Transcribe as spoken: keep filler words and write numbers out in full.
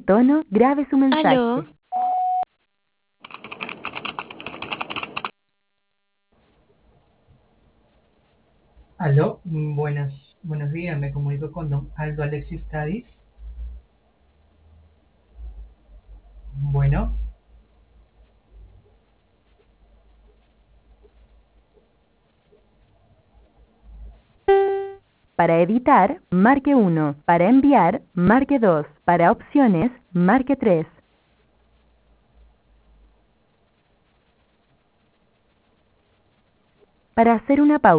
tono, grabe su mensaje. Aló, Aló, mm, buenas, buenos días, me comunico con don Aldo Alexis Cádiz. Bueno, Para editar, marque uno. Para enviar, marque dos. Para opciones, marque tres. Para hacer una pausa.